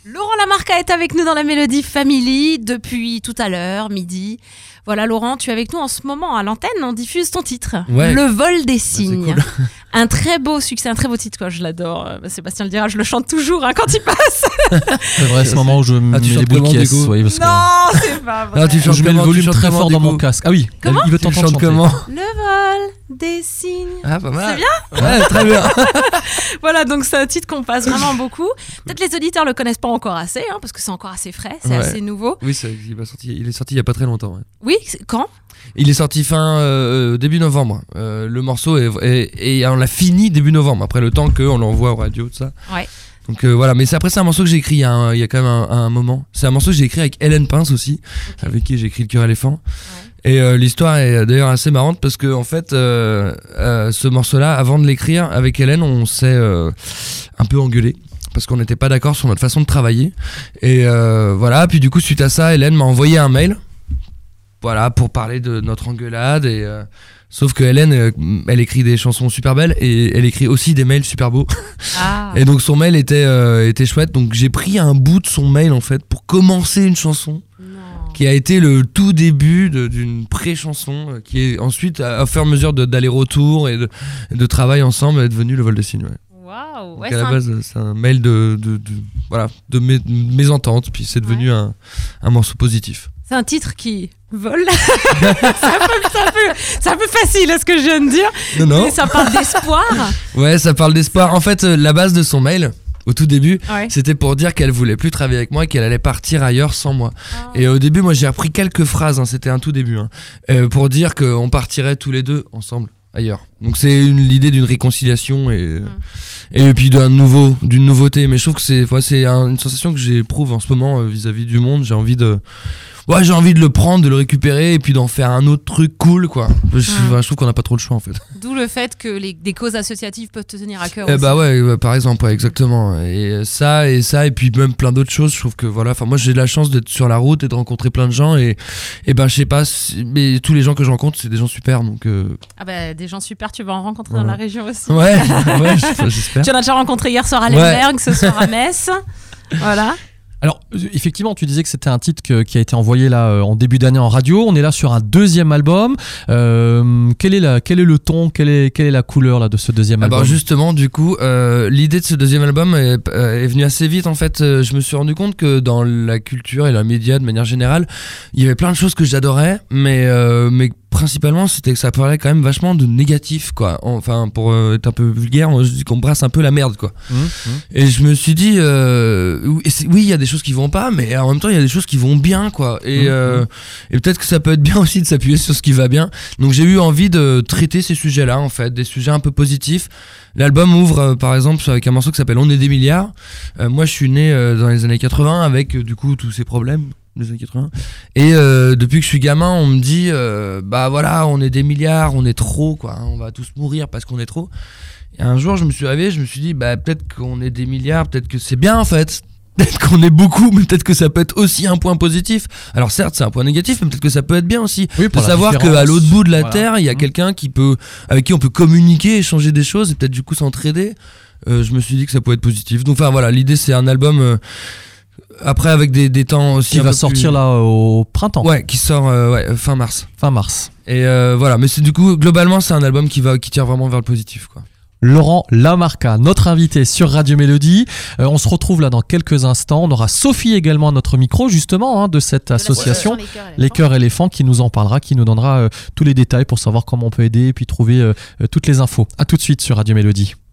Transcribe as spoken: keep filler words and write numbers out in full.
Laurent Lamarca est avec nous dans la Mélodie Family depuis tout à l'heure, midi. Voilà Laurent, tu es avec nous en ce moment à l'antenne, on diffuse ton titre, ouais. Le vol des signes. Ah, cool. Un très beau succès, un très beau titre, quoi. Je l'adore. Euh, Sébastien le dira, je le chante toujours hein, quand il passe. C'est vrai, ce moment où je mets ah, les boules qui est. Oui, parce que... Non, c'est pas vrai. Ah, tu je mets le volume très fort dans mon casque. Ah oui, comment il veut tu t'entendre chanter. Comment Le vol des signes. Ah, pas mal. C'est bien. Ouais, très bien. Voilà, donc c'est un titre qu'on passe vraiment beaucoup. Peut-être les auditeurs le connaissent pas encore assez, hein, parce que c'est encore assez frais, c'est ouais. assez nouveau. Oui, c'est, il, va sortir, il est sorti il y a pas très longtemps. Ouais. Oui, quand ? Il est sorti fin euh, début novembre. Euh, le morceau est, est, et on l'a fini début novembre. Après le temps qu'on l'envoie aux radios, tout ça. Ouais. Donc euh, voilà, mais c'est, après c'est un morceau que j'ai écrit il y a, un, il y a quand même un, un moment. C'est un morceau que j'ai écrit avec Hélène Pince aussi, okay. Avec qui j'ai écrit Le Cœur éléphant. Ouais. Et euh, l'histoire est d'ailleurs assez marrante parce que en fait, euh, euh, ce morceau-là, avant de l'écrire avec Hélène, on s'est euh, un peu engueulé. Parce qu'on n'était pas d'accord sur notre façon de travailler. Et euh, voilà, puis du coup, suite à ça, Hélène m'a envoyé un mail. Voilà, pour parler de notre engueulade. Et, euh, sauf que Hélène, euh, elle écrit des chansons super belles et elle écrit aussi des mails super beaux. Ah. Et donc son mail était, euh, était chouette. Donc j'ai pris un bout de son mail en fait pour commencer une chanson. Non. Qui a été le tout début de, d'une pré-chanson euh, qui est ensuite, à, à fur et à mesure de, d'aller-retour et de, de travail ensemble, est devenue Le vol des signes. Ouais. Wow, donc ouais, à la un... base, c'est un mail de, de, de, voilà, de mé- mésentente, puis c'est devenu ouais. un, un morceau positif. C'est un titre qui vole. c'est, un peu, c'est, un peu, c'est un peu facile à ce que je viens de dire. Non, non. Mais ça parle d'espoir. Ouais, ça parle d'espoir. En fait, la base de son mail, au tout début, ouais. c'était pour dire qu'elle voulait plus travailler avec moi et qu'elle allait partir ailleurs sans moi. Oh. Et au début, moi, j'ai repris quelques phrases, hein, c'était un tout début, hein, euh, pour dire qu'on partirait tous les deux ensemble ailleurs. Donc c'est une, l'idée d'une réconciliation et, mm. et puis d'un nouveau, d'une nouveauté. Mais je trouve que c'est, ouais, c'est un, une sensation que j'éprouve en ce moment euh, vis-à-vis du monde. J'ai envie de... Ouais, j'ai envie de le prendre, de le récupérer et puis d'en faire un autre truc cool, quoi. Je, mmh. je trouve qu'on n'a pas trop le choix, en fait. D'où le fait que les, des causes associatives peuvent te tenir à cœur. Eh aussi. bah ouais, ouais, par exemple, ouais, exactement. Et ça, et ça, et puis même plein d'autres choses. Je trouve que voilà, enfin, moi j'ai de la chance d'être sur la route et de rencontrer plein de gens. Et, et ben, je sais pas, mais tous les gens que je rencontre, c'est des gens super. Donc, euh... Ah bah, des gens super, tu vas en rencontrer voilà. dans la région aussi. Ouais, ouais, j'espère. Tu en as déjà rencontré hier soir à Lemberg, ouais. Ce soir à Metz. Voilà. Alors, effectivement, tu disais que c'était un titre que, qui a été envoyé là euh, en début d'année en radio. On est là sur un deuxième album. Euh, quel est la, quel est le ton, quelle est, quelle est la couleur là de ce deuxième album ? Alors justement, du coup, euh, l'idée de ce deuxième album est, euh, est venue assez vite. En fait, euh, je me suis rendu compte que dans la culture et la média de manière générale, il y avait plein de choses que j'adorais, mais euh, mais principalement c'était que ça parlait quand même vachement de négatif, quoi. Enfin, pour euh, être un peu vulgaire, on dit qu'on brasse un peu la merde, quoi. Mmh, mmh. Et je me suis dit, euh, oui, il y a des choses qui vont pas, mais en même temps il y a des choses qui vont bien, quoi. Et, mmh, euh, et peut-être que ça peut être bien aussi de s'appuyer sur ce qui va bien. Donc j'ai eu envie de traiter ces sujets-là, en fait, des sujets un peu positifs. L'album ouvre euh, par exemple avec un morceau qui s'appelle On est des milliards. Euh, moi je suis né euh, dans les années quatre-vingts avec euh, du coup tous ces problèmes des années quatre-vingts. Et euh, depuis que je suis gamin, on me dit euh, bah voilà, on est des milliards, on est trop, quoi, hein, on va tous mourir parce qu'on est trop. Et un jour je me suis réveillé, je me suis dit bah peut-être qu'on est des milliards, peut-être que c'est bien en fait. Peut-être qu'on est beaucoup, mais peut-être que ça peut être aussi un point positif. Alors certes, c'est un point négatif, mais peut-être que ça peut être bien aussi. Oui, de savoir qu'à l'autre bout de la voilà. Terre, il y a mmh. quelqu'un qui peut, avec qui on peut communiquer, échanger des choses, et peut-être du coup s'entraider. Euh, je me suis dit que ça pouvait être positif. Donc enfin voilà, l'idée c'est un album. Euh, après avec des, des temps aussi. Qui va sortir plus... là au printemps. Ouais, qui sort euh, ouais, fin mars. Fin mars. Et euh, voilà, mais c'est du coup globalement c'est un album qui va qui tire vraiment vers le positif, quoi. Laurent Lamarca, notre invité sur Radio Mélodie. Euh, on se retrouve là dans quelques instants. On aura Sophie également à notre micro, justement, hein, de cette de association Les Cœurs éléphants, qui nous en parlera, qui nous donnera euh, tous les détails pour savoir comment on peut aider et puis trouver euh, toutes les infos. À tout de suite sur Radio Mélodie.